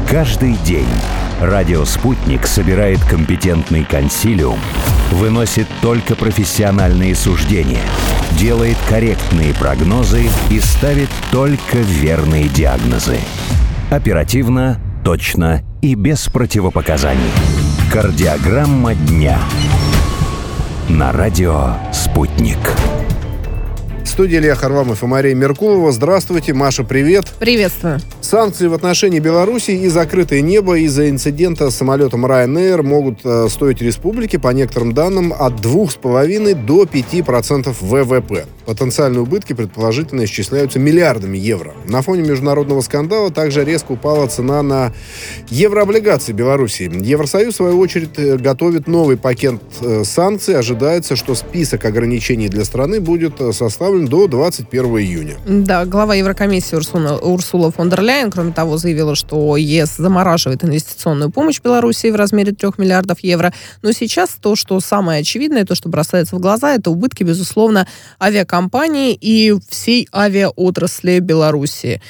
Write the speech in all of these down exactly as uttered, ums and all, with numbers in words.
Каждый день радио «Спутник» собирает компетентный консилиум, выносит только профессиональные суждения, делает корректные прогнозы и ставит только верные диагнозы. Оперативно, точно и без противопоказаний. Кардиограмма дня. На радио «Спутник». В студии Илья Харламов и Мария Меркулова. Здравствуйте, Маша, привет. Приветствую. Санкции в отношении Беларуси и закрытое небо из-за инцидента с самолетом Ryanair могут э, стоить республике, по некоторым данным, от двух с половиной до пяти процентов вэ вэ пэ. Потенциальные убытки предположительно исчисляются миллиардами евро. На фоне международного скандала также резко упала цена на еврооблигации Беларуси. Евросоюз, в свою очередь, готовит новый пакет э, санкций. Ожидается, что список ограничений для страны будет составлен до двадцать первого июня. Да, глава Еврокомиссии Урсула, Урсула фон дер Ляйен, кроме того, заявила, что ЕС замораживает инвестиционную помощь Беларуси в размере трех миллиардов евро. Но сейчас то, что самое очевидное, то, что бросается в глаза, это убытки, безусловно, авиакомпании и всей авиаотрасли Беларуси.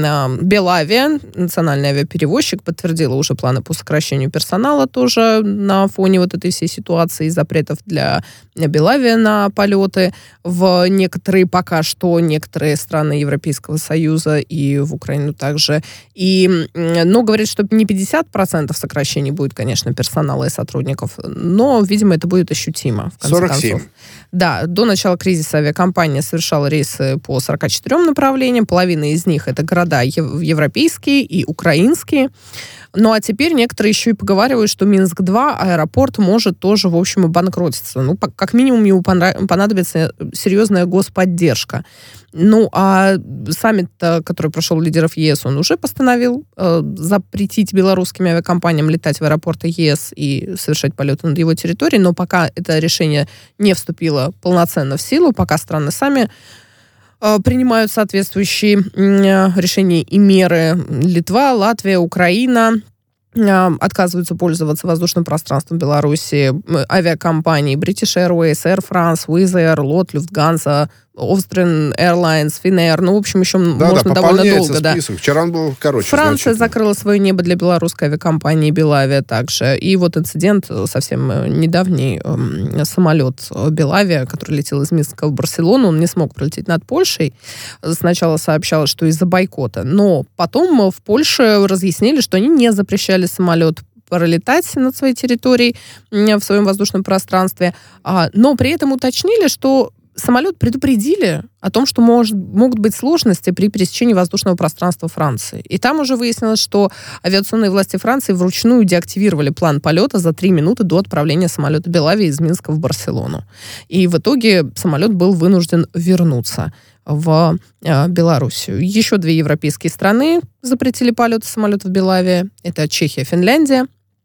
Белавиа, национальный авиаперевозчик, подтвердила уже планы по сокращению персонала тоже на фоне вот этой всей ситуации и запретов для Белавиа на полеты в некоторые, пока что, некоторые страны Европейского Союза и в Украину также. И, но говорит, что не пятьдесят процентов сокращений будет, конечно, персонала и сотрудников, но, видимо, это будет ощутимо. В конце сорок семь. концов. Да, до начала кризиса авиакомпания совершала рейсы по сорока четырем направлениям, половина из них это города европейские и украинские. Ну, а теперь некоторые еще и поговаривают, что Минск-два, аэропорт, может тоже, в общем, обанкротиться. Ну, как минимум, ему понадобится серьезная господдержка. Ну, а саммит, который прошел лидеров ЕС, он уже постановил э, запретить белорусским авиакомпаниям летать в аэропорты ЕС и совершать полеты над его территорией, но пока это решение не вступило полноценно в силу, пока страны сами принимают соответствующие решения и меры. Литва, Латвия, Украина отказываются пользоваться воздушным пространством Беларуси. Авиакомпании British Airways, Air France, Wizz Air, Lot, Lufthansa, Austrian Airlines, Finnair. Ну, в общем, еще да, можно да, довольно долго. Список. Да. Вчера он был короче. Франция закрыла свое небо для белорусской авиакомпании Белавиа также. И вот инцидент совсем недавний. Самолет Белавиа, который летел из Минска в Барселону, он не смог пролететь над Польшей. Сначала сообщалось, что из-за бойкота. Но потом в Польше разъяснили, что они не запрещали самолет пролетать над своей территорией в своем воздушном пространстве. Но при этом уточнили, что самолет предупредили о том, что может, могут быть сложности при пересечении воздушного пространства Франции. И там уже выяснилось, что авиационные власти Франции вручную деактивировали план полета за три минуты до отправления самолета Белавиа из Минска в Барселону. И в итоге самолет был вынужден вернуться в э, Белоруссию. Еще две европейские страны запретили полеты самолетов Белавиа. Это Чехия, Финляндия.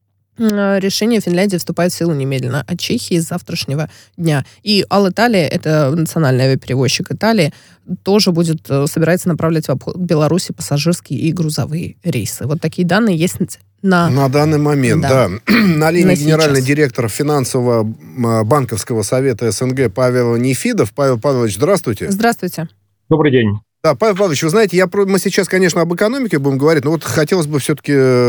Решение Финляндии вступает в силу немедленно, а Чехии с завтрашнего дня. И Алиталия, это национальный авиаперевозчик Италии, тоже будет, собирается направлять в обход Беларуси пассажирские и грузовые рейсы. Вот такие данные есть на... На данный момент, да. да. На линии на генеральный сейчас. директор финансового банковского совета СНГ Павел Нефидов. Павел Павлович, здравствуйте. Здравствуйте. Добрый день. Да, Павел Павлович, вы знаете, я, мы сейчас, конечно, об экономике будем говорить, но вот хотелось бы все-таки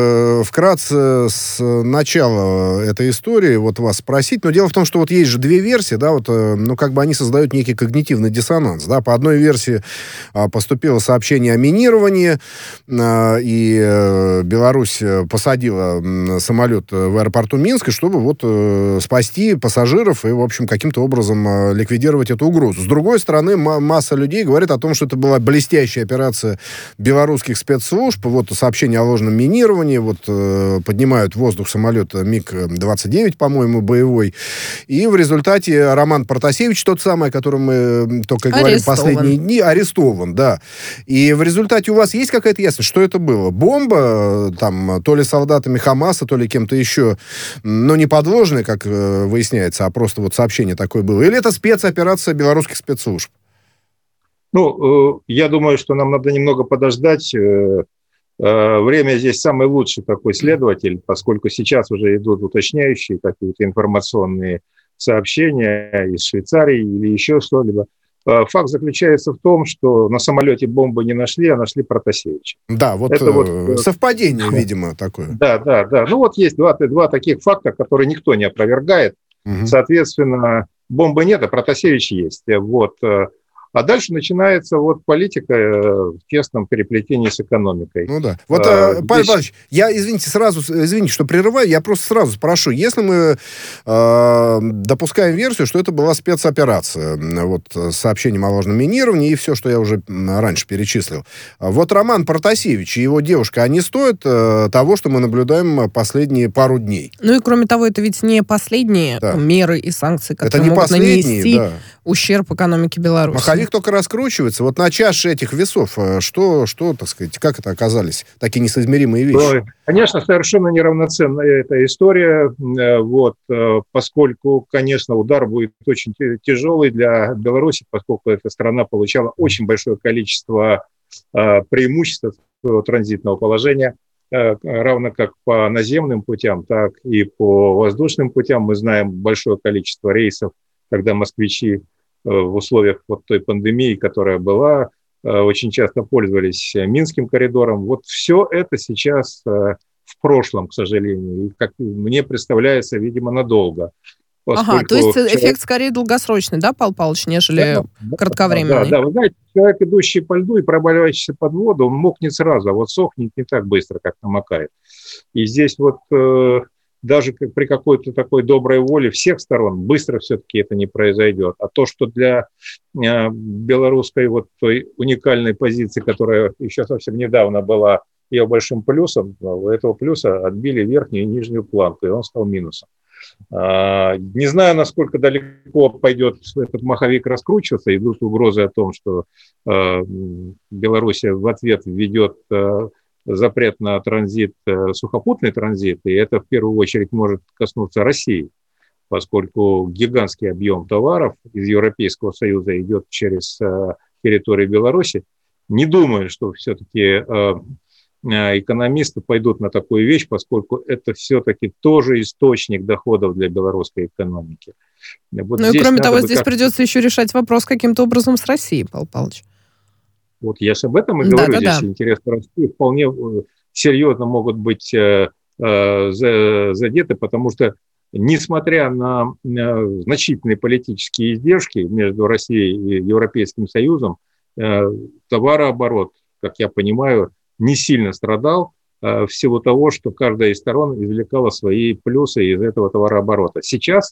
вкратце с начала этой истории вот вас спросить. Но дело в том, что вот есть же две версии, да, вот, ну, как бы они создают некий когнитивный диссонанс, да. По одной версии поступило сообщение о минировании, и Беларусь посадила самолет в аэропорту Минска, чтобы вот спасти пассажиров и, в общем, каким-то образом ликвидировать эту угрозу. С другой стороны, масса людей говорит о том, что это была блестящая операция белорусских спецслужб. Вот сообщение о ложном минировании. Вот э, поднимают в воздух самолет миг двадцать девять, по-моему, боевой. И в результате Роман Протасевич, тот самый, о котором мы только говорим арестован. Последние дни, арестован, да. И в результате у вас есть какая-то ясность, что это было? Бомба, там, то ли солдатами Хамаса, то ли кем-то еще, но не подложная, как э, выясняется, а просто вот сообщение такое было? Или это спецоперация белорусских спецслужб? Ну, я думаю, что нам надо немного подождать. Время здесь самый лучший такой следователь, поскольку сейчас уже идут уточняющие какие-то информационные сообщения из Швейцарии или еще что-либо. факт заключается в том, что на самолете бомбы не нашли, а нашли Протасевича. Да, вот, это э, вот совпадение, видимо, такое. Да, да, да. Ну вот есть два, два таких факта, которые никто не опровергает. Угу. Соответственно, бомбы нет, а Протасевич есть. Вот. А дальше начинается вот политика в тесном переплетении с экономикой. Ну да. Вот, а, Павел здесь... Павлович, я, извините, сразу, извините, что прерываю, я просто сразу спрошу, если мы э, допускаем версию, что это была спецоперация, вот, с сообщением о ложном минировании и все, что я уже раньше перечислил, вот Роман Протасевич и его девушка, они стоят э, того, что мы наблюдаем последние пару дней? Ну и кроме того, это ведь не последние да. меры и санкции, которые это не могут нанести да. ущерб экономике Беларуси. Маховик только раскручивается. Вот на чаше этих весов, что, что, так сказать, как это оказались такие несоизмеримые вещи? Ну, конечно, совершенно неравноценная эта история, вот, поскольку, конечно, удар будет очень тяжелый для Беларуси, поскольку эта страна получала очень большое количество преимуществ своего транзитного положения, равно как по наземным путям, так и по воздушным путям. Мы знаем большое количество рейсов, когда москвичи в условиях вот той пандемии, которая была, очень часто пользовались Минским коридором. Вот все это сейчас в прошлом, к сожалению, и, как мне представляется, видимо, надолго. Ага, то есть человек... эффект скорее долгосрочный, да, Павел Павлович, нежели да, кратковременный? Да, да, вы знаете, человек, идущий по льду и проваливающийся под воду, он мокнет сразу, а вот сохнет не так быстро, как намокает. И здесь вот... даже при какой-то такой доброй воле всех сторон быстро все-таки это не произойдет. А то, что для э, белорусской вот той уникальной позиции, которая еще совсем недавно была ее большим плюсом, у этого плюса отбили верхнюю и нижнюю планку, и он стал минусом. А, не знаю, насколько далеко пойдет этот маховик раскручиваться. Идут угрозы о том, что э, Белоруссия в ответ введет э, запрет на транзит, сухопутный транзит, и это в первую очередь может коснуться России, поскольку гигантский объем товаров из Европейского Союза идет через территорию Беларуси. Не думаю, что все-таки экономисты пойдут на такую вещь, поскольку это все-таки тоже источник доходов для белорусской экономики. Вот ну и кроме того, здесь как... придется еще решать вопрос каким-то образом с Россией, Павел Павлович. Вот я же об этом и говорю, да, здесь да, да. интерес России вполне серьезно могут быть э, э, задеты, потому что, несмотря на э, значительные политические издержки между Россией и Европейским Союзом, э, товарооборот, как я понимаю, не сильно страдал э, в силу того, что каждая из сторон извлекала свои плюсы из этого товарооборота. Сейчас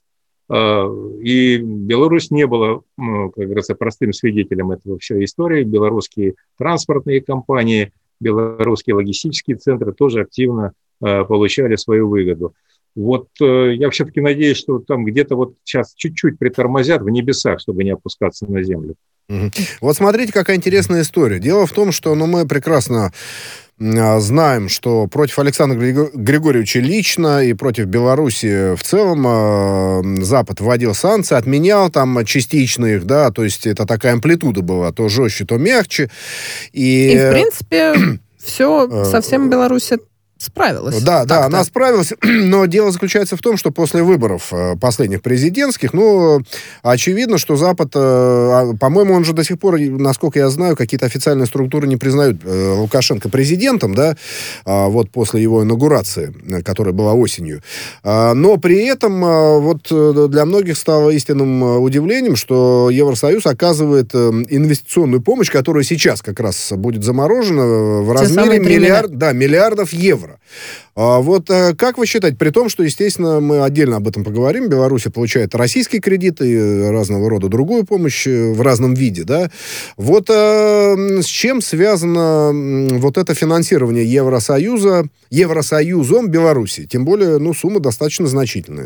и Беларусь не была, как говорится, простым свидетелем этого всей истории. Белорусские транспортные компании, белорусские логистические центры тоже активно получали свою выгоду. Вот я все-таки надеюсь, что там где-то вот сейчас чуть-чуть притормозят в небесах, чтобы не опускаться на землю. Угу. Вот смотрите, какая интересная история. Дело в том, что ну, мы прекрасно знаем, что против Александра Григорьевича лично и против Беларуси в целом э, Запад вводил санкции, отменял там частично их, да, то есть это такая амплитуда была, то жестче, то мягче. И, и в принципе, все совсем Беларусь справилась. Да, да, она справилась, но дело заключается в том, что после выборов последних президентских, ну, очевидно, что Запад, по-моему, он же до сих пор, насколько я знаю, какие-то официальные структуры не признают Лукашенко президентом, да, вот после его инаугурации, которая была осенью. Но при этом вот для многих стало истинным удивлением, что Евросоюз оказывает инвестиционную помощь, которая сейчас как раз будет заморожена в размере миллиард, да, миллиардов евро. А вот а, как вы считаете, при том, что, естественно, мы отдельно об этом поговорим, Беларусь получает российские кредиты и разного рода другую помощь в разном виде, да, вот а, с чем связано вот это финансирование Евросоюза, Евросоюзом Беларуси? Тем более, ну, сумма достаточно значительная.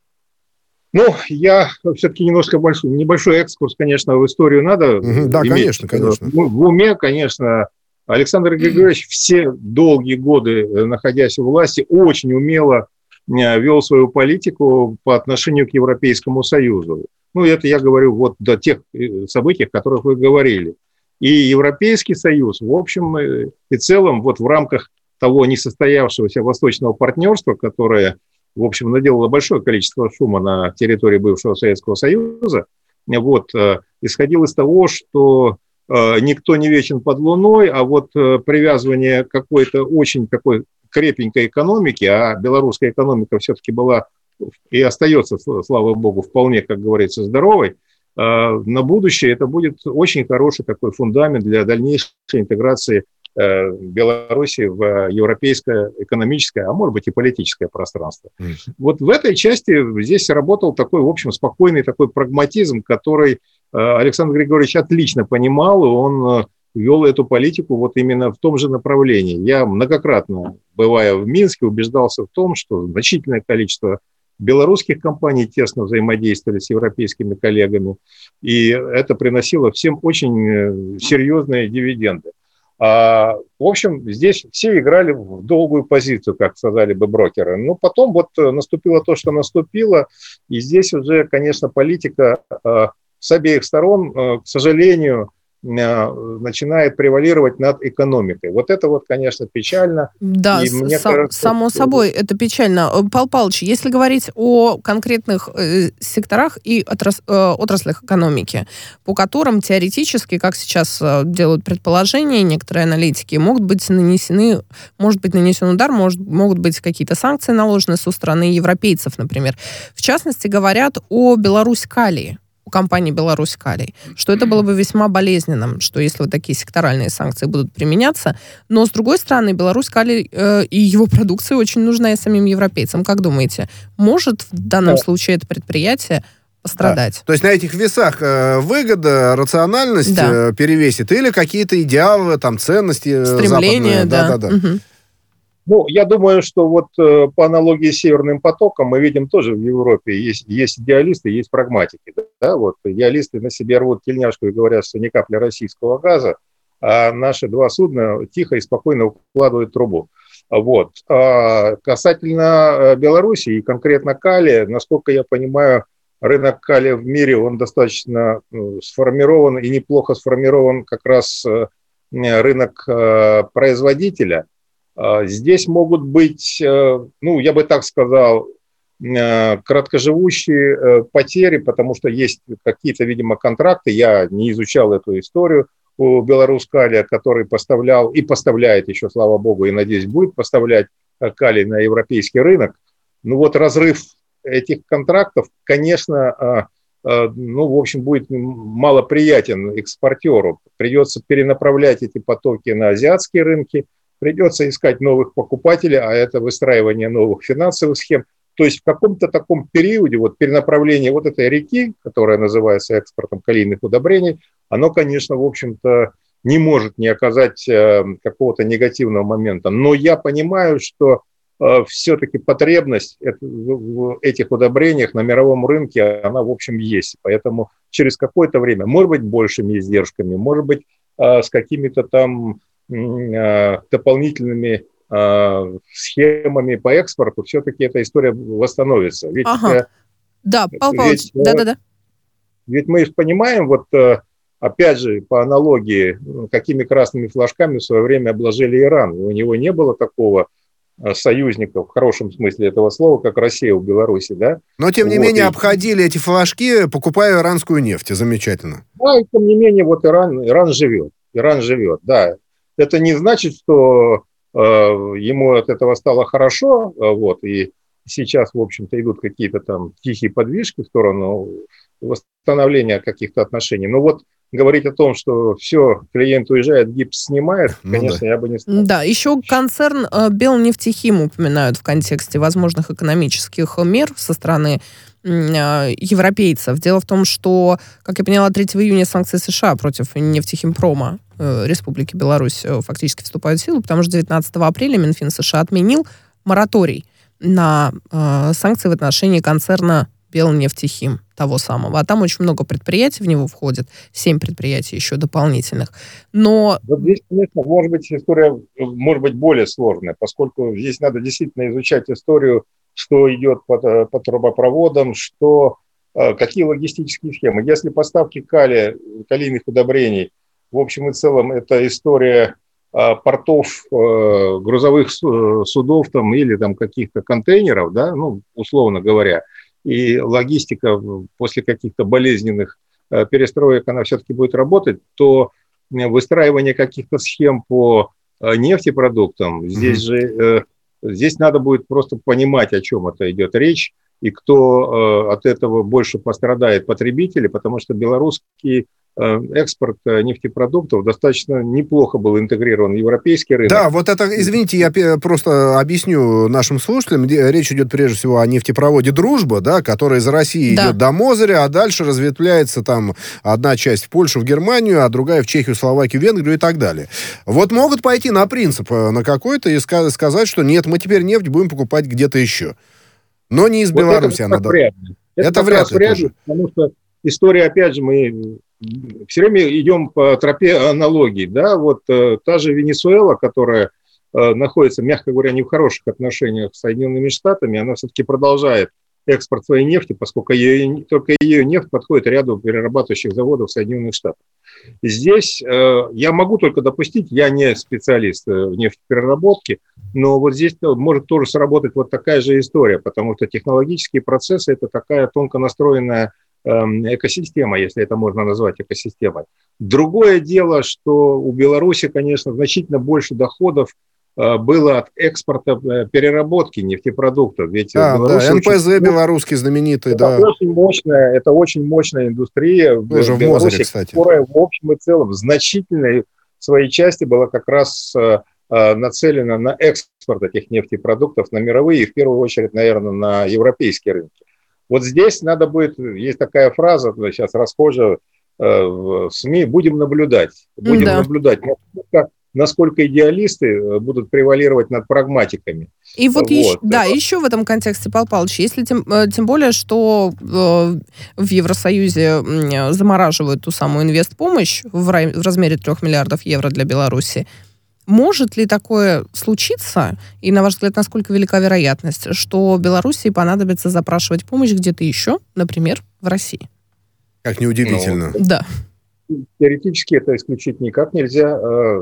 Ну, я все-таки немножко большой, небольшой экскурс, конечно, в историю надо угу, да, иметь. конечно, конечно. Ну, в уме, конечно... Александр Григорьевич все долгие годы, находясь у власти, очень умело вел свою политику по отношению к Европейскому Союзу. Ну, это я говорю вот до тех событий, о которых вы говорили. И Европейский Союз, в общем и целом, вот в рамках того несостоявшегося восточного партнерства, которое, в общем, наделало большое количество шума на территории бывшего Советского Союза, вот, исходил из того, что никто не вечен под луной, а вот привязывание какой-то очень такой крепенькой экономики, а белорусская экономика все-таки была и остается, слава богу, вполне, как говорится, здоровой, на будущее это будет очень хороший такой фундамент для дальнейшей интеграции Беларуси в европейское экономическое, а может быть и политическое пространство. Mm. Вот в этой части здесь работал такой, в общем, спокойный такой прагматизм, который Александр Григорьевич отлично понимал, и он вел эту политику вот именно в том же направлении. Я многократно, бывая в Минске, убеждался в том, что значительное количество белорусских компаний тесно взаимодействовали с европейскими коллегами, и это приносило всем очень серьезные дивиденды. А, в общем, здесь все играли в долгую позицию, как сказали бы брокеры. Но потом вот наступило то, что наступило, и здесь уже, конечно, политика а, с обеих сторон, а, к сожалению, начинает превалировать над экономикой. Вот это вот, конечно, печально. Да, и мне сам, кажется, само что... собой, это печально. Павел Павлович, если говорить о конкретных э, секторах и отрас, э, отраслях экономики, по которым теоретически, как сейчас э, делают предположения некоторые аналитики, могут быть нанесены, может быть нанесен удар, может, могут быть какие-то санкции наложены со стороны европейцев, например. В частности, говорят о Беларусь-Калии. У компании «Беларусь-Калий», что это было бы весьма болезненным, что если вот такие секторальные санкции будут применяться. Но, с другой стороны, «Беларусь-Калий» э, и его продукция очень нужна и самим европейцам. Как думаете, может в данном да. случае это предприятие пострадать? Да. То есть на этих весах э, выгода, рациональность да. э, перевесит или какие-то идеалы, там, ценности стремления, да. Да, да, да. Угу. Ну, я думаю, что вот э, по аналогии с Северным потоком мы видим тоже в Европе есть, есть идеалисты, есть прагматики. Да? Вот идеалисты на себе рвут тельняшку и говорят, что ни капли российского газа, а наши два судна тихо и спокойно укладывают трубу. Вот. А касательно Беларуси и конкретно калия, насколько я понимаю, рынок калия в мире, он достаточно ну, сформирован и неплохо сформирован как раз э, рынок э, производителя. Здесь могут быть, ну, я бы так сказал, краткоживущие потери, потому что есть какие-то, видимо, контракты. Я не изучал эту историю у Беларусь-Калия, который поставлял и поставляет еще, слава богу, и, надеюсь, будет поставлять калий на европейский рынок. Ну вот разрыв этих контрактов, конечно, ну, в общем, будет малоприятен экспортеру. Придется перенаправлять эти потоки на азиатские рынки, придется искать новых покупателей, а это выстраивание новых финансовых схем. То есть в каком-то таком периоде вот перенаправление вот этой реки, которая называется экспортом калийных удобрений, оно, конечно, в общем-то, не может не оказать э, какого-то негативного момента. Но я понимаю, что э, все-таки потребность это, в этих удобрениях на мировом рынке, она, в общем, есть. Поэтому через какое-то время, может быть, большими издержками, может быть, э, с какими-то там дополнительными э, схемами по экспорту, все-таки эта история восстановится. Ведь, ага. э, да, Павел Павлович, да-да-да. Ведь мы понимаем, вот э, опять же, по аналогии, какими красными флажками в свое время обложили Иран. У него не было такого союзника, в хорошем смысле этого слова, как Россия у Беларуси, да? Но, тем не вот, менее, и... обходили эти флажки, покупая иранскую нефть. Замечательно. Да, и тем не менее, вот Иран, Иран живет. Иран живет, да. Это не значит, что э, ему от этого стало хорошо, э, вот, и сейчас, в общем-то, идут какие-то там тихие подвижки в сторону восстановления каких-то отношений. Но вот говорить о том, что все, клиент уезжает, гипс снимает, ну, конечно, да. я бы не стал. Да, еще концерн э, Белнефтехим упоминают в контексте возможных экономических мер со стороны европейцев. Дело в том, что, как я поняла, третьего июня санкции США против нефтехимпрома э, Республики Беларусь э, фактически вступают в силу, потому что девятнадцатого апреля Минфин США отменил мораторий на э, санкции в отношении концерна Белнефтехим, того самого. А там очень много предприятий в него входит, семь предприятий еще дополнительных. Но... Вот здесь, конечно, может быть, история может быть более сложная, поскольку здесь надо действительно изучать историю, что идет по, по трубопроводам, что, какие логистические схемы. Если поставки калия, калийных удобрений, в общем и целом, это история портов, грузовых судов там, или там, каких-то контейнеров, да, ну, условно говоря, и логистика после каких-то болезненных перестроек, она все-таки будет работать, то выстраивание каких-то схем по нефтепродуктам, здесь же здесь надо будет просто понимать, о чем это идет речь, и кто от этого больше пострадает, потребители, потому что белорусский экспорт нефтепродуктов достаточно неплохо был интегрирован в европейский рынок. Да, вот это, извините, я просто объясню нашим слушателям. Речь идет прежде всего о нефтепроводе «Дружба», да, который из России да. идет до Мозыря, а дальше разветвляется там одна часть в Польшу, в Германию, а другая в Чехию, Словакию, Венгрию и так далее. Вот могут пойти на принцип на какой-то и сказать, что нет, мы теперь нефть будем покупать где-то еще. Но не из вот Беларуси она должна. Это, это вряд ли, вряд ли потому что история, опять же, мы все время идем по тропе аналогий, да, вот э, та же Венесуэла, которая э, находится, мягко говоря, не в хороших отношениях с Соединенными Штатами, она все-таки продолжает экспорт своей нефти, поскольку ее, только ее нефть подходит ряду перерабатывающих заводов Соединенных Штатов. Здесь э, я могу только допустить, я не специалист в нефтепереработке, но вот здесь может тоже сработать вот такая же история, потому что технологические процессы – это такая тонко настроенная экосистема, если это можно назвать экосистемой. Другое дело, что у Беларуси, конечно, значительно больше доходов было от экспорта переработки нефтепродуктов. Ведь а, да, эн пэ зэ очень... белорусский знаменитый, это да. Очень мощная, это очень мощная индустрия Тоже в Беларуси, Мозыре, кстати. Которая в общем и целом в значительной своей части была как раз нацелена на экспорт этих нефтепродуктов на мировые и в первую очередь, наверное, на европейские рынки. Вот здесь надо будет, есть такая фраза, сейчас расхожая э, в СМИ, будем наблюдать. Будем да. наблюдать, насколько, насколько идеалисты будут превалировать над прагматиками. И вот, вот. Еще, да, еще в этом контексте, Павел Павлович, если тем, тем более, что э, в Евросоюзе замораживают ту самую инвестпомощь в, рай, в размере трех миллиардов евро для Беларуси, может ли такое случиться, и, на ваш взгляд, насколько велика вероятность, что Белоруссии понадобится запрашивать помощь где-то еще, например, в России? Как неудивительно. Ну, да. Теоретически это исключить никак нельзя.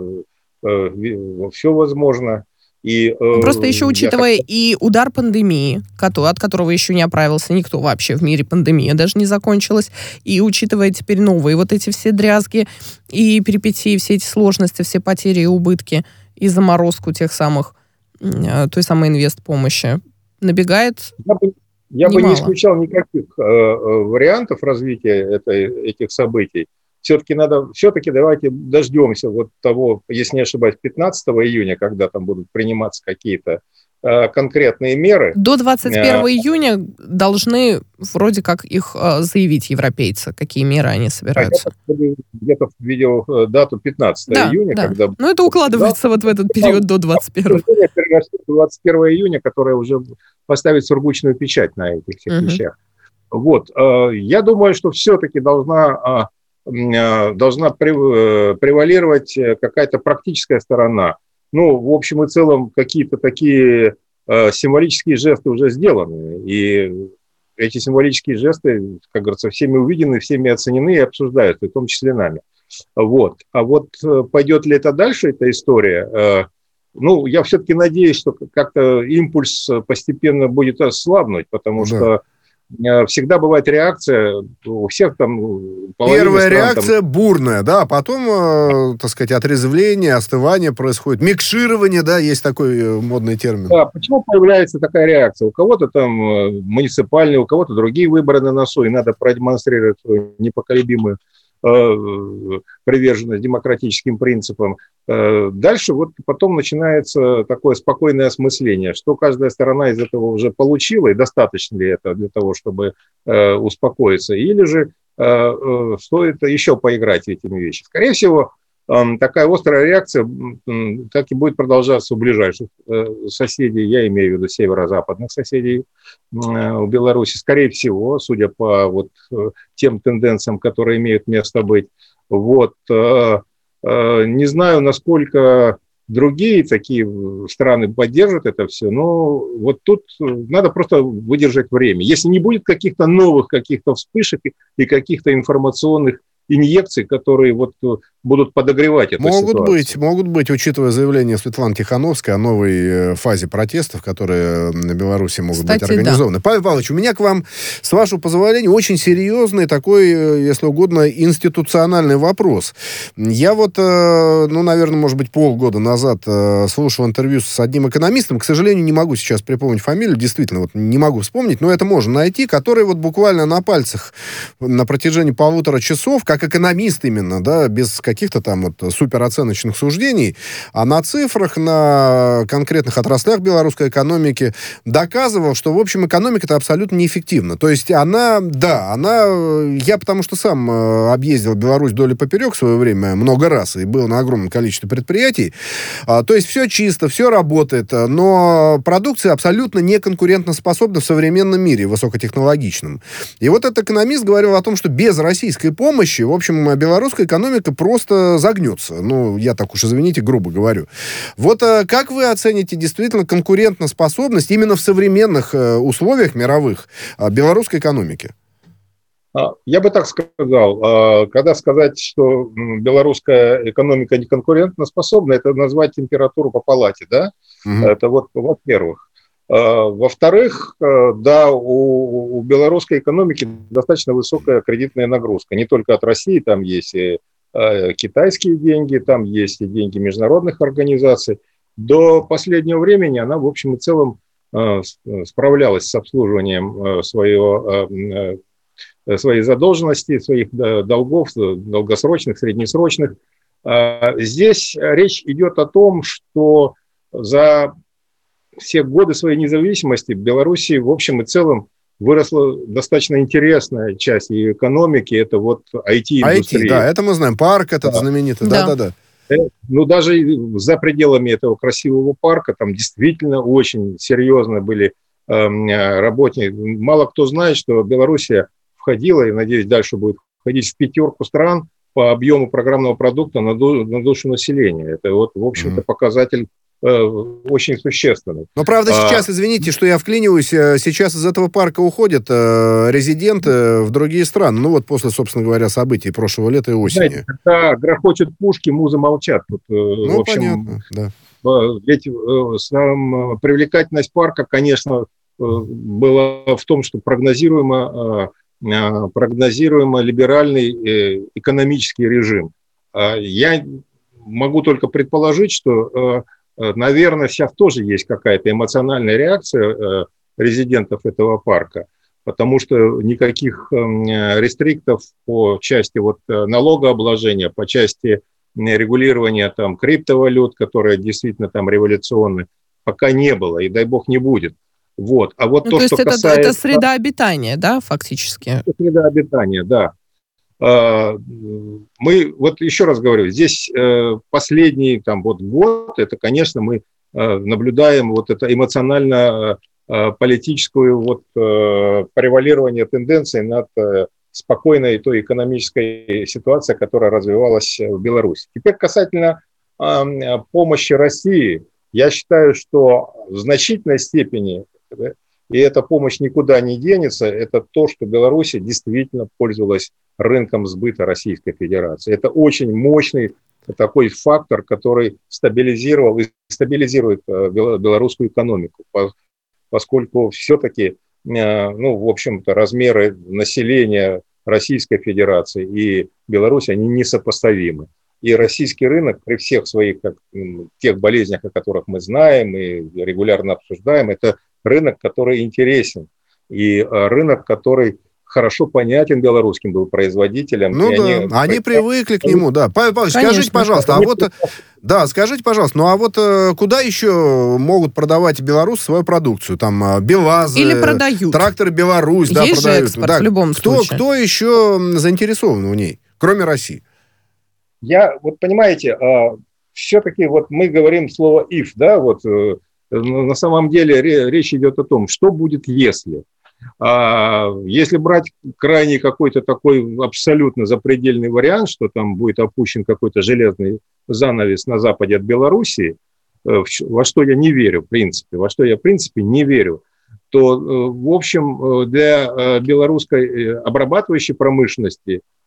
Все возможно. И, Просто еще учитывая как... и удар пандемии, от которого еще не оправился никто вообще в мире, пандемия даже не закончилась, и учитывая теперь новые вот эти все дрязги и перипетии, все эти сложности, все потери и убытки, и заморозку тех самых, той самой инвестпомощи, набегает Я бы, я бы не исключал никаких э, вариантов развития этой, этих событий. Все-таки надо, все-таки давайте дождемся вот того, если не ошибаюсь, пятнадцатого июня, когда там будут приниматься какие-то э, конкретные меры. До двадцать первого июня должны вроде как их э, заявить европейцы, какие меры они собираются. А я где-то видел дату пятнадцатого да, июня. Да. Когда... Ну, это укладывается да, вот в этот период до двадцать первого. двадцать первого июня, которое уже поставит сургучную печать на этих всех uh-huh. вещах. Вот. Э, я думаю, что все-таки должна... должна превалировать какая-то практическая сторона. Ну, в общем и целом, какие-то такие э, символические жесты уже сделаны. И эти символические жесты, как говорится, всеми увидены, всеми оценены и обсуждаются, в том числе нами. Вот. А вот пойдет ли это дальше, эта история? Э, ну, я все-таки надеюсь, что как-то импульс постепенно будет ослабнуть, потому да. что всегда бывает реакция у всех там... Первая стран, реакция там... бурная, да, а потом, э, так сказать, отрезвление, остывание происходит, микширование, да, есть такой модный термин. Да, почему появляется такая реакция? У кого-то там муниципальные, у кого-то другие выборы на носу, и надо продемонстрировать свою непоколебимую приверженность демократическим принципам. Дальше вот потом начинается такое спокойное осмысление, что каждая сторона из этого уже получила, и достаточно ли это для того, чтобы успокоиться, или же стоит еще поиграть в этими вещами. Скорее всего, такая острая реакция так и будет продолжаться у ближайших соседей, я имею в виду северо-западных соседей у Беларуси, скорее всего, судя по вот тем тенденциям, которые имеют место быть. Вот. Не знаю, насколько другие такие страны поддержат это все, но вот тут надо просто выдержать время. Если не будет каких-то новых каких-то вспышек и каких-то информационных инъекций, которые вот будут подогревать эту могут ситуацию. Быть, могут быть, учитывая заявление Светланы Тихановской о новой фазе протестов, которые на Беларуси могут Кстати, быть организованы. Да. Павел Павлович, у меня к вам, с вашего позволения, очень серьезный такой, если угодно, институциональный вопрос. Я вот, ну, наверное, может быть, полгода назад слушал интервью с одним экономистом, к сожалению, не могу сейчас припомнить фамилию, действительно, вот не могу вспомнить, но это можно найти, который вот буквально на пальцах на протяжении полутора часов, как экономист именно, да, без каких-то там вот супероценочных суждений, а на цифрах, на конкретных отраслях белорусской экономики доказывал, что, в общем, экономика-то абсолютно неэффективна. То есть она, да, она... Я потому что сам объездил Беларусь вдоль и поперек в свое время много раз и был на огромном количестве предприятий. То есть все чисто, все работает, но продукция абсолютно не конкурентоспособна в современном мире, высокотехнологичном. И вот этот экономист говорил о том, что без российской помощи, в общем, белорусская экономика просто загнется. Ну, я так уж, извините, грубо говорю. Вот как вы оцените действительно конкурентоспособность именно в современных условиях мировых белорусской экономики? Я бы так сказал. Когда сказать, что белорусская экономика не конкурентоспособна, это назвать температуру по палате, да? Угу. Это вот, во-первых. Во-вторых, да, у, у белорусской экономики достаточно высокая кредитная нагрузка. Не только от России, там есть и э, китайские деньги, там есть и деньги международных организаций. До последнего времени она, в общем и целом, э, справлялась с обслуживанием э, своего, э, своей задолженности, своих долгов, долгосрочных, среднесрочных. Э, здесь речь идет о том, что за все годы своей независимости в Беларуси в общем и целом выросла достаточно интересная часть ее экономики, это вот ай ти-индустрия. ай ти, да, это мы знаем, парк этот да. знаменитый, да-да-да. Ну, даже за пределами этого красивого парка там действительно очень серьезно были э, работники. Мало кто знает, что Белоруссия входила, и, надеюсь, дальше будет входить в пятерку стран по объему программного продукта на, ду- на душу населения. Это вот, в общем-то, mm-hmm. показатель очень существенный. Но, правда, сейчас, извините, что я вклиниваюсь, сейчас из этого парка уходят э, резиденты в другие страны. Ну, вот после, собственно говоря, событий прошлого лета и осени. Знаете, когда грохочут пушки, музы молчат. Тут, ну, в общем, понятно, да. Ведь сам, привлекательность парка, конечно, была в том, что прогнозируемо, прогнозируемо либеральный экономический режим. Я могу только предположить, что... Наверное, сейчас тоже есть какая-то эмоциональная реакция резидентов этого парка, потому что никаких рестриктов по части вот налогообложения, по части регулирования там криптовалют, которые действительно там революционны, пока не было, и дай бог не будет. Вот. А вот ну, то, то есть что это, касается... это среда обитания, да, фактически? Это среда обитания, да. Мы, вот еще раз говорю, здесь последний там, вот год, это, конечно, мы наблюдаем вот это эмоционально-политическую вот превалирование тенденций над спокойной той экономической ситуацией, которая развивалась в Беларуси. Теперь касательно помощи России, я считаю, что в значительной степени, и эта помощь никуда не денется, это то, что Беларусь действительно пользовалась рынком сбыта Российской Федерации. Это очень мощный такой фактор, который стабилизировал и стабилизирует белорусскую экономику, поскольку все-таки, ну, в общем-то, размеры населения Российской Федерации и Беларуси, они несопоставимы. И российский рынок при всех своих как, тех болезнях, о которых мы знаем и регулярно обсуждаем, это рынок, который интересен. И рынок, который хорошо понятен белорусским был производителям. Ну да, они, они привыкли к нему, да. Павел Павлович, Конечно. скажите, пожалуйста, а вот, да, скажите, пожалуйста, ну а вот куда еще могут продавать белорусы свою продукцию? Там БелАЗы, или продают. Тракторы Беларусь, да, Есть продают. Же экспорт, да. в любом кто, случае. Кто еще заинтересован в ней, кроме России? Я, вот понимаете, все-таки вот мы говорим слово if, да, вот на самом деле речь идет о том, что будет, если. Если брать крайний какой-то такой абсолютно запредельный вариант, что там будет опущен какой-то железный занавес на западе от Белоруссии, во что я не верю, в принципе, во что я, в принципе, не верю, то, в общем, для белорусской обрабатывающей промышленности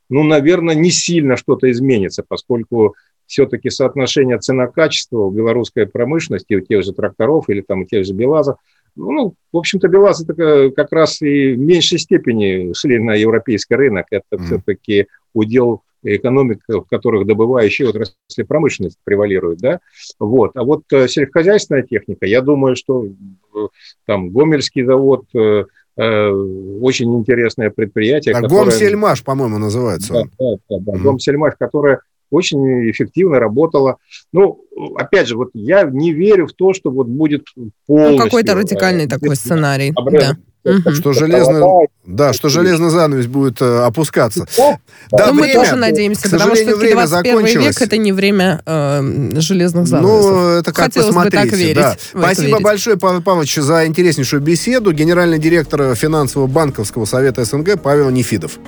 ну, наверное, не сильно что-то изменится, поскольку все-таки соотношение цена-качество в белорусской промышленности, у тех же тракторов или там у тех же БелАЗов, ну, в общем-то, БелАЗы как раз и в меньшей степени шли на европейский рынок. Это mm. все-таки удел экономик, в которых добывающие отрасли промышленности превалируют, да, вот. А вот сельскохозяйственная техника, я думаю, что там Гомельский завод, э, э, очень интересное предприятие. А которое... Гомсельмаш, по-моему, называется. Да, да, да, да. Mm. Гомсельмаш, которое очень эффективно работала. Ну, опять же, вот я не верю в то, что вот будет полностью... Ну, какой-то радикальный э, такой сценарий. Да. Угу. Что, железный, да, что железный занавес будет э, опускаться. Да, да, мы тоже надеемся, потому что двадцать первый век — это не время э, железных занавесов. Ну, это как Хотелось посмотрите. бы так верить, да. Спасибо верить. большое, Павел Павлович, за интереснейшую беседу. Генеральный директор финансового банковского совета СНГ Павел Нефидов.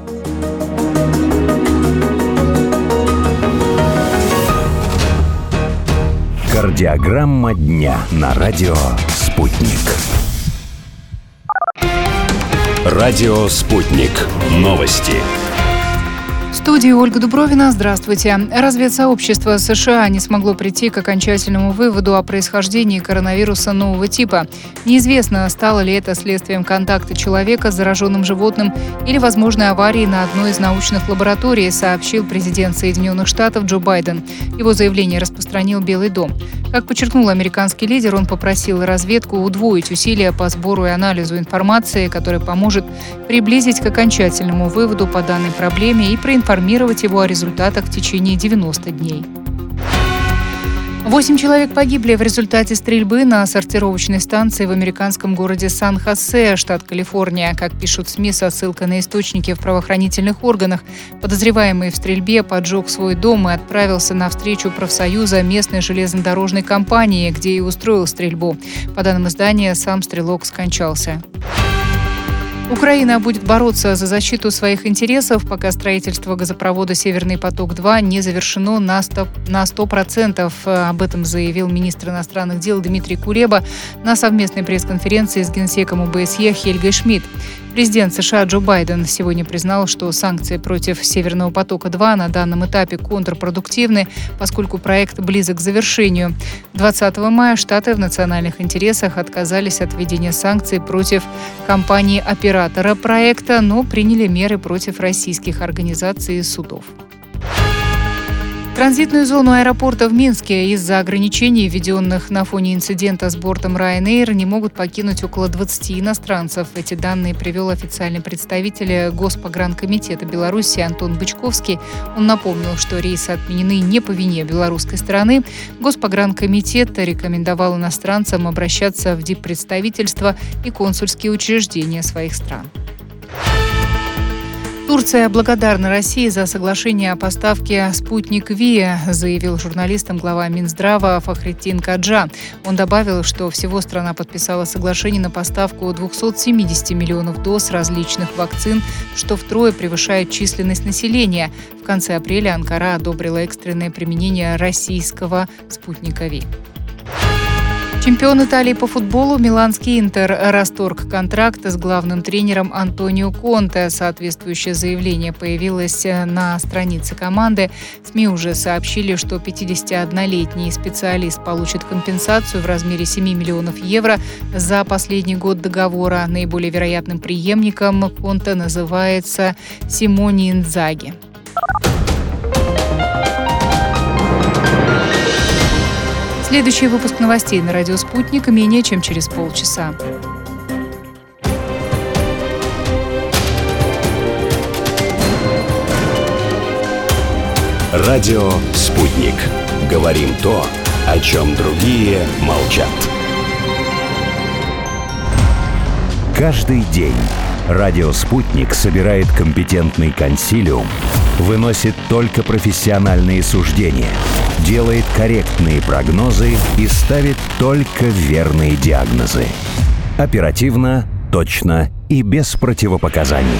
Кардиограмма дня на радио «Спутник». Радио «Спутник». Новости. В студии Ольга Дубровина. Здравствуйте. Разведсообщество США не смогло прийти к окончательному выводу о происхождении коронавируса нового типа. Неизвестно, стало ли это следствием контакта человека с зараженным животным или возможной аварии на одной из научных лабораторий, сообщил президент Соединенных Штатов Джо Байден. Его заявление распространил Белый дом. Как подчеркнул американский лидер, он попросил разведку удвоить усилия по сбору и анализу информации, которая поможет приблизить к окончательному выводу по данной проблеме и проинформировать его о результатах в течение девяноста дней. Восемь человек погибли в результате стрельбы на сортировочной станции в американском городе Сан-Хосе, штат Калифорния. Как пишут СМИ со ссылкой на источники в правоохранительных органах, подозреваемый в стрельбе поджег свой дом и отправился на встречу профсоюза местной железнодорожной компании, где и устроил стрельбу. По данным издания, сам стрелок скончался. Украина будет бороться за защиту своих интересов, пока строительство газопровода «Северный поток-два» не завершено на сто процентов. Об этом заявил министр иностранных дел Дмитрий Кулеба на совместной пресс-конференции с генсеком ОБСЕ Хельгой Шмидт. Президент США Джо Байден сегодня признал, что санкции против «Северного потока-два» на данном этапе контрпродуктивны, поскольку проект близок к завершению. двадцатого мая Штаты в национальных интересах отказались от введения санкций против компании-оператора проекта, но приняли меры против российских организаций и судов. Транзитную зону аэропорта в Минске из-за ограничений, введенных на фоне инцидента с бортом Ryanair, не могут покинуть около двадцати иностранцев. Эти данные привел официальный представитель Госпогранкомитета Беларуси Антон Бычковский. Он напомнил, что рейсы отменены не по вине белорусской стороны. Госпогранкомитет рекомендовал иностранцам обращаться в диппредставительства и консульские учреждения своих стран. Турция благодарна России за соглашение о поставке «Спутник Ви», заявил журналистам глава Минздрава Фахриддин Каджа. Он добавил, что всего страна подписала соглашение на поставку двухсот семидесяти миллионов доз различных вакцин, что втрое превышает численность населения. В конце апреля Анкара одобрила экстренное применение российского «Спутника Ви». Чемпион Италии по футболу миланский «Интер» расторг контракт с главным тренером Антонио Конте. Соответствующее заявление появилось на странице команды. СМИ уже сообщили, что пятидесятиоднолетний специалист получит компенсацию в размере семи миллионов евро за последний год договора. Наиболее вероятным преемником Конте называется Симоне Инзаги. Следующий выпуск новостей на радио «Спутник» менее чем через полчаса. Радио «Спутник». Говорим то, о чем другие молчат. Каждый день радио «Спутник» собирает компетентный консилиум, выносит только профессиональные суждения, делает корректные прогнозы и ставит только верные диагнозы. Оперативно, точно и без противопоказаний.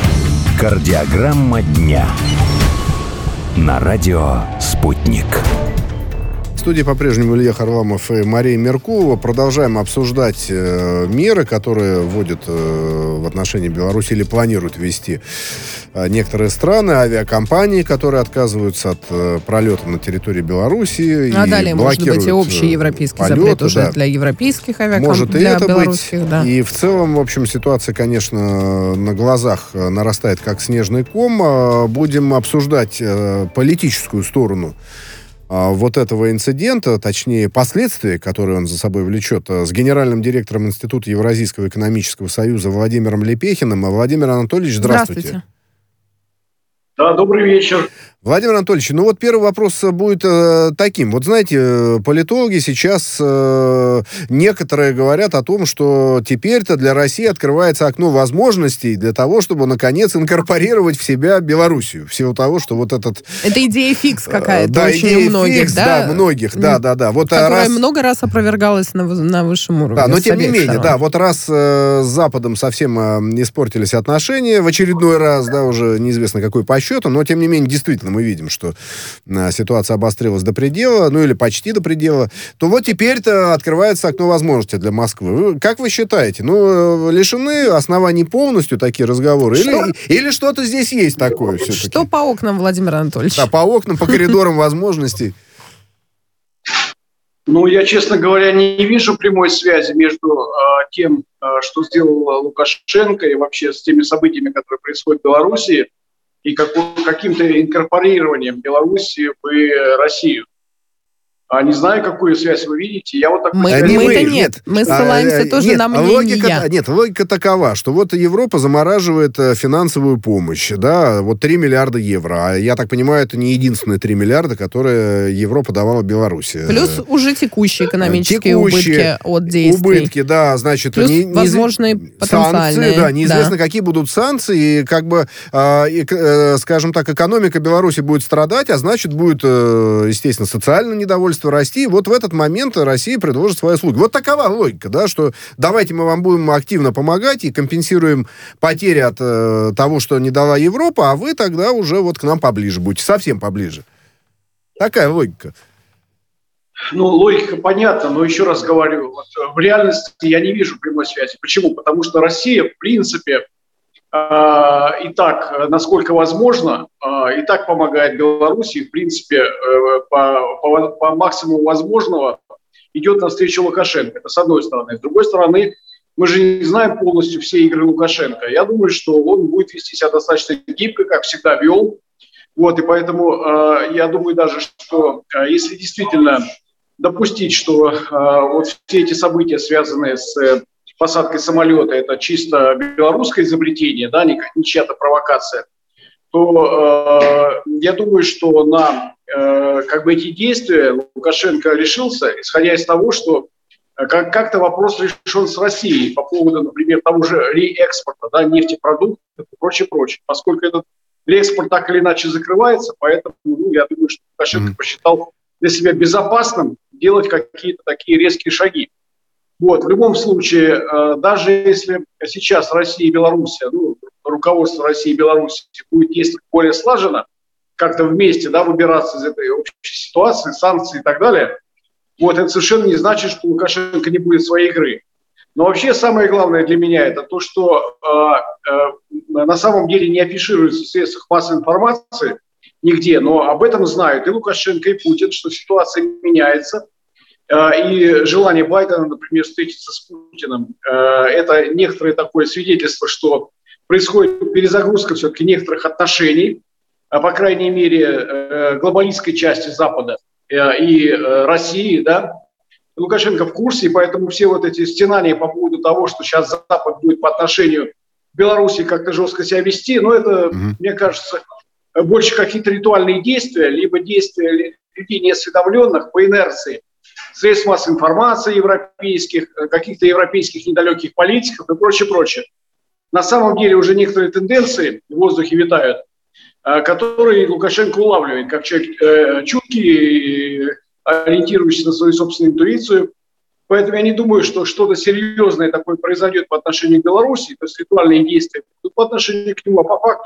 Кардиограмма дня на радио «Спутник». В студии по-прежнему Илья Харламов и Мария Меркулова. Продолжаем обсуждать э, меры, которые вводят э, в отношении Беларуси или планируют ввести э, некоторые страны, авиакомпании, которые отказываются от э, пролета на территории Беларуси. А далее, может быть, и общий европейский полеты, запрет уже да. для европейских авиакомпаний, может и для это белорусских. Быть. Да. И в целом, в общем, ситуация, конечно, на глазах нарастает как снежный ком. Будем обсуждать э, политическую сторону вот этого инцидента, точнее, последствия, которые он за собой влечет, с генеральным директором Института Евразийского экономического союза Владимиром Лепехиным. Владимир Анатольевич, здравствуйте. Здравствуйте. Да, добрый вечер. Владимир Анатольевич, ну вот первый вопрос будет э, таким. Вот знаете, политологи сейчас э, некоторые говорят о том, что теперь-то для России открывается окно возможностей для того, чтобы, наконец, инкорпорировать в себя Белоруссию. В силу того, что вот этот... Это идея фикс какая-то, э, да, очень идея у многих, фикс, да? Да, многих, да, да, да. Вот, которая раз... много раз опровергалась на, на высшем уровне. Да, но тем не менее, да, вот раз э, с Западом совсем э, испортились отношения, в очередной раз, да, уже неизвестно какой по счету, но тем не менее, действительно, мы видим, что э, ситуация обострилась до предела, ну или почти до предела, то вот теперь-то открывается окно возможностей для Москвы. Как вы считаете, ну, лишены оснований полностью такие разговоры? Что? Или, или что-то здесь есть такое все-таки? Что по окнам, Владимир Анатольевич? Да, по окнам, по коридорам возможностей. Ну, я, честно говоря, не вижу прямой связи между э, тем, э, что сделал Лукашенко, и вообще с теми событиями, которые происходят в Беларуси, и как, каким-то инкорпорированием Беларуси в Россию. А не знаю, какую связь вы видите. Я вот так мы, мы, мы нет. нет. Мы ссылаемся а, тоже нет, на мнение. Логика, нет, логика такова, что вот Европа замораживает финансовую помощь, да, вот три миллиарда евро. А я так понимаю, это не единственные три миллиарда, которые Европа давала Беларуси. Плюс уже текущие экономические текущие убытки от действий. Убытки, да, значит... Плюс не, возможные не, потенциальные. Санкции, да, неизвестно, да. какие будут санкции, и как бы, э, э, скажем так, экономика Беларуси будет страдать, а значит, будет, э, естественно, социальное недовольство расти. Вот в этот момент Россия предложит свои услуги. Вот такова логика, да, что давайте мы вам будем активно помогать и компенсируем потери от э, того, что не дала Европа, а вы тогда уже вот к нам поближе будете, совсем поближе. Такая логика. Ну, логика понятна, но еще раз говорю, вот, в реальности я не вижу прямой связи. Почему? Потому что Россия, в принципе, и так, насколько возможно, и так помогает Беларуси, в принципе, по, по, по максимуму возможного идет навстречу Лукашенко. Это с одной стороны. С другой стороны, мы же не знаем полностью все игры Лукашенко. Я думаю, что он будет вести себя достаточно гибко, как всегда вел. Вот, и поэтому я думаю даже, что если действительно допустить, что вот все эти события, связанные с посадкой самолета, это чисто белорусское изобретение, да, не, не чья-то провокация, то э, я думаю, что на э, как бы эти действия Лукашенко решился, исходя из того, что как- как-то вопрос решен с Россией по поводу, например, того же реэкспорта, да, нефтепродуктов и прочее, прочее. Поскольку этот реэкспорт так или иначе закрывается, поэтому ну, я думаю, что Лукашенко mm-hmm. посчитал для себя безопасным делать какие-то такие резкие шаги. Вот, в любом случае, даже если сейчас Россия и Беларусь, ну, руководство России и Беларуси будет действовать более слаженно, как-то вместе, да, выбираться из этой общей ситуации, санкций и так далее, вот, это совершенно не значит, что Лукашенко не будет своей игры. Но вообще самое главное для меня это то, что э, э, на самом деле не афишируется в средствах массовой информации нигде, но об этом знают и Лукашенко, и Путин, что ситуация меняется. И желание Байдена, например, встретиться с Путиным, это некоторое такое свидетельство, что происходит перезагрузка все-таки некоторых отношений, по крайней мере, глобалистской части Запада и России, да. Лукашенко в курсе, и поэтому все вот эти стенания по поводу того, что сейчас Запад будет по отношению к Беларуси как-то жестко себя вести, ну, это, mm-hmm. мне кажется, больше какие-то ритуальные действия, либо действия людей неосведомленных по инерции, средств массовой информации европейских, каких-то европейских недалеких политиков и прочее, прочее. На самом деле уже некоторые тенденции в воздухе витают, которые Лукашенко улавливает как человек чуткий, ориентирующийся на свою собственную интуицию. Поэтому я не думаю, что что-то серьезное такое произойдет по отношению к Беларуси, то есть ритуальные действия по отношению к нему, а по факту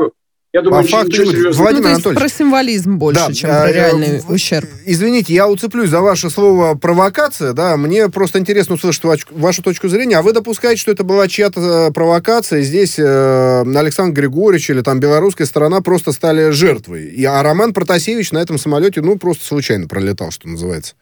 Я думаю, По факту, ничего серьезного. Владимир Ну, то есть Анатольевич, про символизм больше, да, чем а, про реальный э, ущерб. Извините, я уцеплюсь за ваше слово «провокация», да, мне просто интересно услышать вашу, вашу точку зрения, а вы допускаете, что это была чья-то провокация, здесь э, Александр Григорьевич или там белорусская сторона просто стали жертвой, и, а Роман Протасевич на этом самолете, ну, просто случайно пролетал, что называется.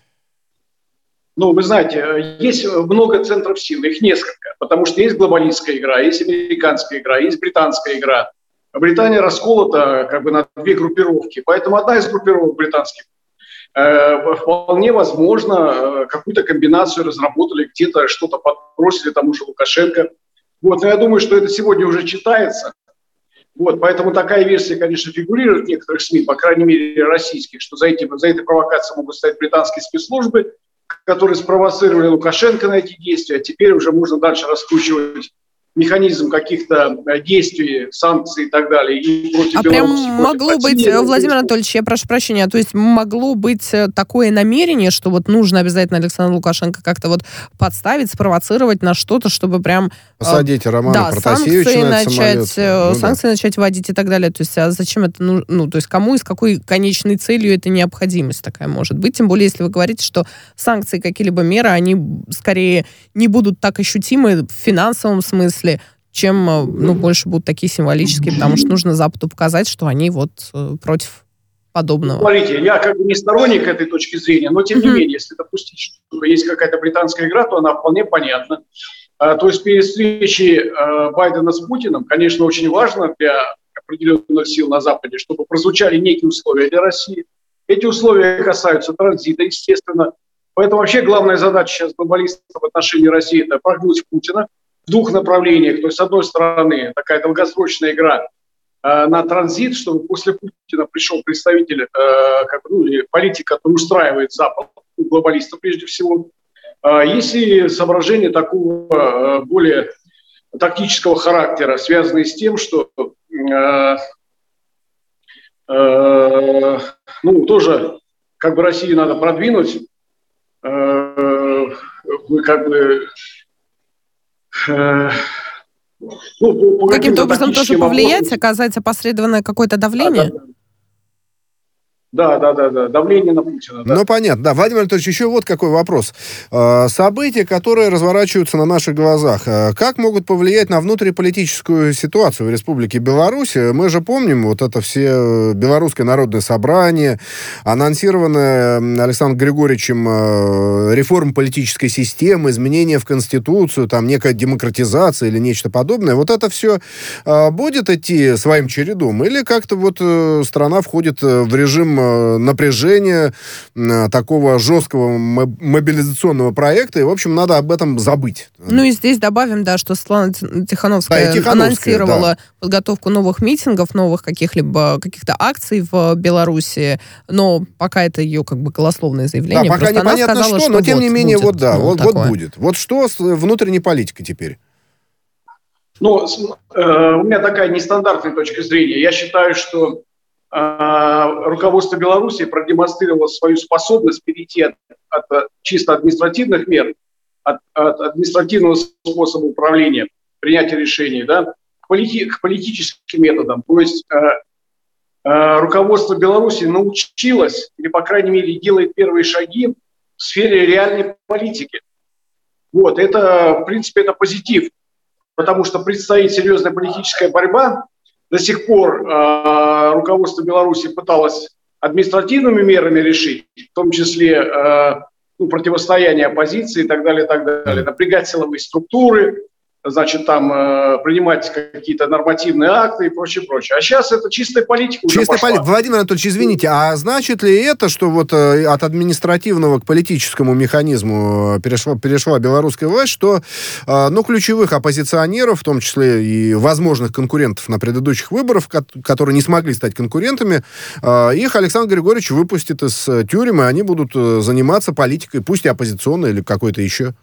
Ну, вы знаете, есть много центров силы, их несколько, потому что есть глобалистская игра, есть американская игра, есть британская игра. Британия расколота как бы на две группировки, поэтому одна из группировок британских э, вполне возможно э, какую-то комбинацию разработали, где-то что-то подбросили тому же Лукашенко. Вот, но я думаю, что это сегодня уже читается. Вот, поэтому такая версия, конечно, фигурирует в некоторых СМИ, по крайней мере российских, что за, эти, за этой провокацией могут стоять британские спецслужбы, которые спровоцировали Лукашенко на эти действия, а теперь уже можно дальше раскручивать механизм каких-то действий, санкций и так далее. И против а Беларуси, прям против могло России, быть, это Владимир Анатольевич, я прошу прощения, то есть могло быть такое намерение, что вот нужно обязательно Александра Лукашенко как-то вот подставить, спровоцировать на что-то, чтобы прям... Посадите Романа да, Протасевича санкции на этот начать, самолет. Ну, санкции да. начать вводить и так далее. То есть, а зачем это нужно? Ну, то есть, кому и с какой конечной целью эта необходимость такая может быть? Тем более, если вы говорите, что санкции, какие-либо меры, они скорее не будут так ощутимы в финансовом смысле, чем, ну, больше будут такие символические, потому что нужно Западу показать, что они вот э, против подобного. Смотрите, я как бы не сторонник этой точки зрения, но тем не Mm-hmm. менее, если допустить, что есть какая-то британская игра, то она вполне понятна. А, то есть перед встречей а, Байдена с Путиным, конечно, очень важно для определенных сил на Западе, чтобы прозвучали некие условия для России. Эти условия касаются транзита, естественно. Поэтому вообще главная задача сейчас глобалистов в отношении России – это прогнуть Путина в двух направлениях. То есть, с одной стороны, такая долгосрочная игра э, на транзит, чтобы после Путина пришел представитель, э, как, ну, или политик, который устраивает Запад, глобалистов прежде всего. Э, есть и соображения такого э, более тактического характера, связанные с тем, что э, э, ну, тоже как бы Россию надо продвинуть, э, как бы Ну, по, по каким-то образом тоже повлиять, вопросам. оказать опосредованное какое-то давление? Да, да, да, да, давление на Путина. Да. Ну, понятно, да. Владимир Анатольевич, еще вот какой вопрос. События, которые разворачиваются на наших глазах, как могут повлиять на внутриполитическую ситуацию в Республике Беларусь? Мы же помним вот это все Белорусское народное собрание, анонсированное Александром Григорьевичем реформа политической системы, изменения в Конституцию, там некая демократизация или нечто подобное. Вот это все будет идти своим чередом? Или как-то вот страна входит в режим напряжения такого жесткого мобилизационного проекта, и, в общем, надо об этом забыть. Ну и здесь добавим, да, что Светлана Тихановская, да, Тихановская анонсировала да. подготовку новых митингов, новых каких-либо каких-то акций в Беларуси, но пока это ее как бы голословное заявление. Да, пока непонятно сказала, что, что, но тем вот не менее, будет, вот да, ну, вот, вот будет. Вот что с внутренней политикой теперь? Ну, э, у меня такая нестандартная точка зрения. Я считаю, что руководство Беларуси продемонстрировало свою способность перейти от, от чисто административных мер, от, от административного способа управления, принятия решений, да, к, полити, к политическим методам. То есть э, э, руководство Беларуси научилось, или, по крайней мере, делает первые шаги в сфере реальной политики. Вот, это, в принципе, это позитив, потому что предстоит серьезная политическая борьба. До сих пор э, руководство Беларуси пыталось административными мерами решить, в том числе э, ну, противостояние оппозиции и так далее, и так далее, напрягать силовые структуры, значит, там э, принимать какие-то нормативные акты и прочее, прочее. А сейчас это чистая политика уже Чистая пошла. политика. Владимир Анатольевич, извините, а значит ли это, что вот э, от административного к политическому механизму перешла, перешла белорусская власть, что э, ну, ключевых оппозиционеров, в том числе и возможных конкурентов на предыдущих выборах, ко- которые не смогли стать конкурентами, э, их Александр Григорьевич выпустит из тюрьмы, они будут заниматься политикой, пусть и оппозиционной или какой-то еще?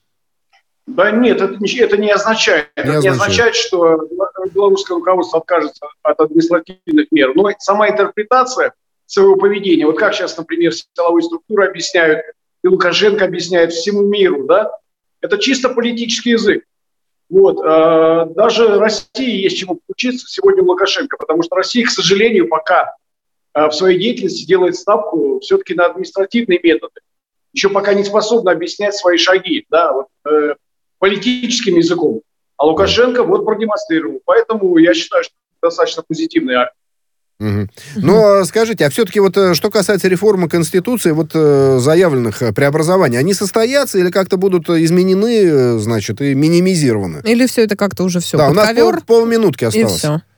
Да нет, это не, это не означает. Не это означает. не означает, что белорусское руководство откажется от административных мер. Но сама интерпретация своего поведения, вот как сейчас, например, силовые структуры объясняют, и Лукашенко объясняет всему миру, да, это чисто политический язык. Вот. Даже России есть чему поучиться сегодня Лукашенко, потому что Россия, к сожалению, пока в своей деятельности делает ставку все-таки на административные методы. Еще пока не способна объяснять свои шаги, да, вот, э, политическим языком. А Лукашенко вот продемонстрировал. Поэтому я считаю, что это достаточно позитивный акт. Угу. Но скажите, а все-таки вот что касается реформы Конституции, вот заявленных преобразований, они состоятся или как-то будут изменены, значит, и минимизированы? Или все это как-то уже все да, под у нас ковер, пол, полминутки осталось. И все.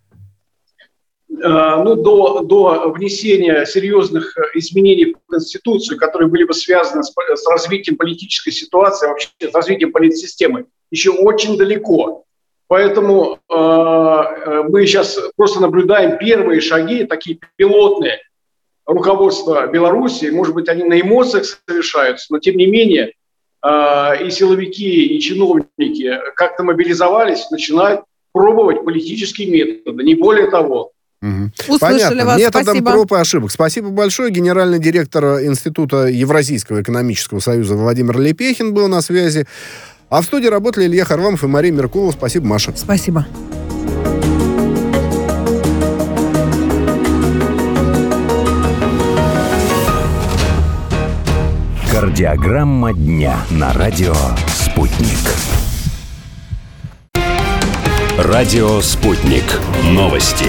Ну, до, до внесения серьезных изменений в Конституцию, которые были бы связаны с, с развитием политической ситуации, вообще с развитием политсистемы, еще очень далеко. Поэтому э, мы сейчас просто наблюдаем первые шаги, такие пилотные, руководства Беларуси. Может быть, они на эмоциях совершаются, но тем не менее э, и силовики, и чиновники как-то мобилизовались, начинают пробовать политические методы, не более того. Угу. Понятно. Вас, методом спасибо. Проб и ошибок. Спасибо большое. Генеральный директор Института Евразийского экономического союза Владимир Лепехин был на связи. А в студии работали Илья Харламов и Мария Меркулова. Спасибо, Маша. Спасибо. Кардиограмма дня на радио «Спутник». Радио «Спутник». Новости.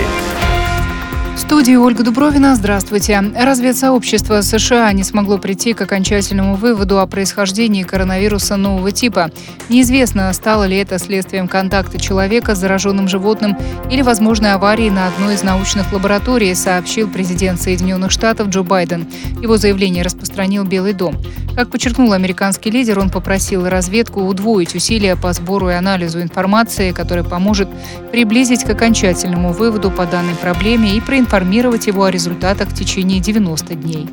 В студии Ольга Дубровина. Здравствуйте. Разведсообщество США не смогло прийти к окончательному выводу о происхождении коронавируса нового типа. Неизвестно, стало ли это следствием контакта человека с зараженным животным или возможной аварии на одной из научных лабораторий, сообщил президент Соединенных Штатов Джо Байден. Его заявление распространил Белый дом. Как подчеркнул американский лидер, он попросил разведку удвоить усилия по сбору и анализу информации, которая поможет приблизить к окончательному выводу по данной проблеме и проинформировать его о результатах в течение девяноста дней.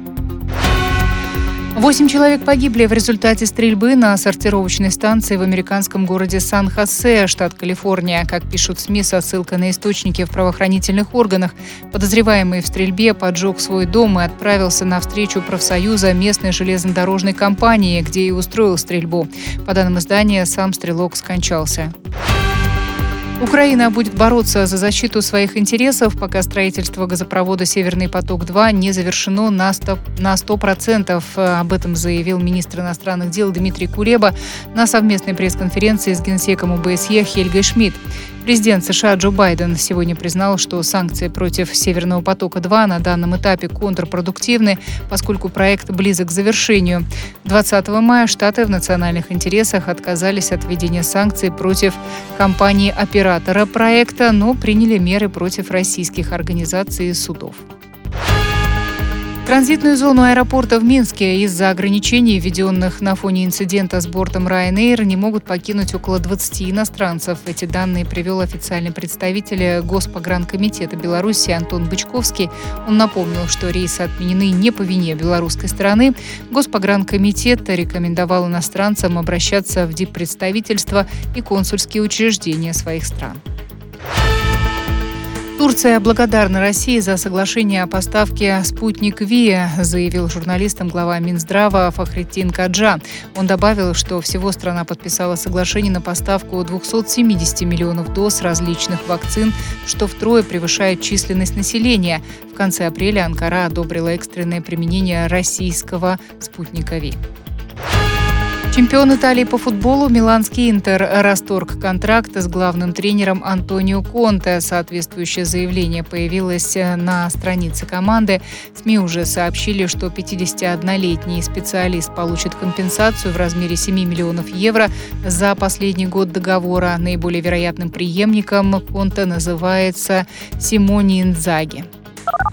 Восемь человек погибли в результате стрельбы на сортировочной станции в американском городе Сан-Хосе, штат Калифорния. Как пишут СМИ со ссылкой на источники в правоохранительных органах, подозреваемый в стрельбе поджег свой дом и отправился на встречу профсоюза местной железнодорожной компании, где и устроил стрельбу. По данным издания, сам стрелок скончался. Украина будет бороться за защиту своих интересов, пока строительство газопровода «Северный поток-два» не завершено на сто процентов. Об этом заявил министр иностранных дел Дмитрий Кулеба на совместной пресс-конференции с генсеком ОБСЕ Хельгой Шмидт. Президент США Джо Байден сегодня признал, что санкции против «Северного потока-два» на данном этапе контрпродуктивны, поскольку проект близок к завершению. двадцатого мая Штаты в национальных интересах отказались от введения санкций против компании-оператора проекта, но приняли меры против российских организаций и судов. Транзитную зону аэропорта в Минске из-за ограничений, введенных на фоне инцидента с бортом Ryanair, не могут покинуть около двадцати иностранцев. Эти данные привел официальный представитель Госпогранкомитета Беларуси Антон Бычковский. Он напомнил, что рейсы отменены не по вине белорусской стороны. Госпогранкомитет рекомендовал иностранцам обращаться в диппредставительства и консульские учреждения своих стран. Турция благодарна России за соглашение о поставке «Спутник Ви», заявил журналистам глава Минздрава Фахриддин Каджа. Он добавил, что всего страна подписала соглашение на поставку двухсот семидесяти миллионов доз различных вакцин, что втрое превышает численность населения. В конце апреля Анкара одобрила экстренное применение российского «Спутника Ви». Чемпион Италии по футболу миланский «Интер» расторг контракт с главным тренером Антонио Конте. Соответствующее заявление появилось на странице команды. СМИ уже сообщили, что пятидесятиоднолетний специалист получит компенсацию в размере семи миллионов евро за последний год договора. Наиболее вероятным преемником Конте называется Симоне Инзаги.